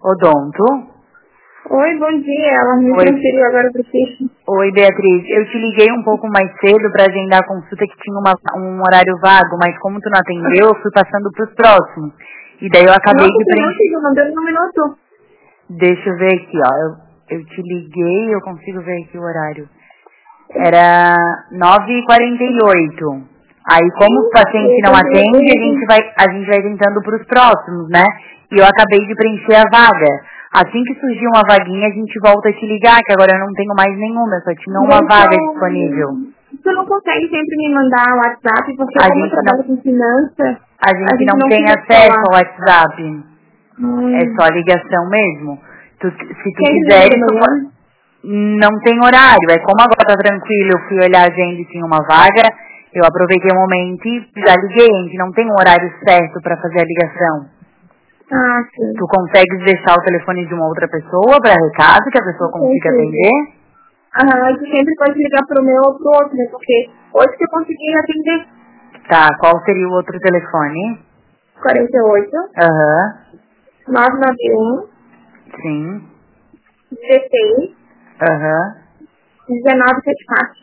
Odonto. Oi, bom dia. Ela me transferiu agora para o Oi, Beatriz. Eu te liguei um pouco mais cedo para agendar a consulta que tinha um horário vago, mas como tu não atendeu, eu fui passando para os próximos. E daí eu acabei de preencher. Não deu um minuto. Deixa eu ver aqui, ó. Eu te liguei, eu consigo ver aqui o horário. Era 9h48. Aí, como o paciente não atende, a gente vai tentando para os próximos, né? E eu acabei de preencher a vaga. Assim que surgir uma vaguinha, a gente volta a te ligar, que agora eu não tenho mais nenhuma, eu só tinha uma vaga disponível. Você não consegue sempre me mandar o WhatsApp, porque como eu trabalho com finança... A gente não tem acesso ao WhatsApp. É só ligação mesmo. Se tu quiser, não tem horário. É como agora tá tranquilo, eu fui olhar a agenda e tinha uma vaga, eu aproveitei o momento e já liguei. A gente não tem um horário certo para fazer a ligação. Ah, sim. Tu consegues deixar o telefone de uma outra pessoa para recado, que a pessoa consiga atender? Aham, tu sempre pode ligar pro meu ou pro outro, né? Porque hoje que eu consegui atender. Tá, qual seria o outro telefone? 48. Aham. 991. Sim. 16. Aham. 1974.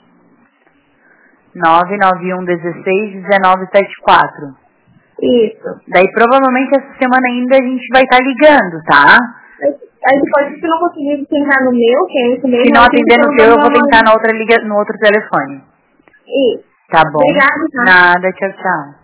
991 16 1974. Isso. Daí provavelmente essa semana ainda a gente vai estar ligando, tá? Aí depois, se não conseguir tentar no meu, que é esse mesmo... Se não atender no teu, eu vou tentar no outro telefone. Isso. Tá bom? Obrigada, tá? Nada, tchau, tchau.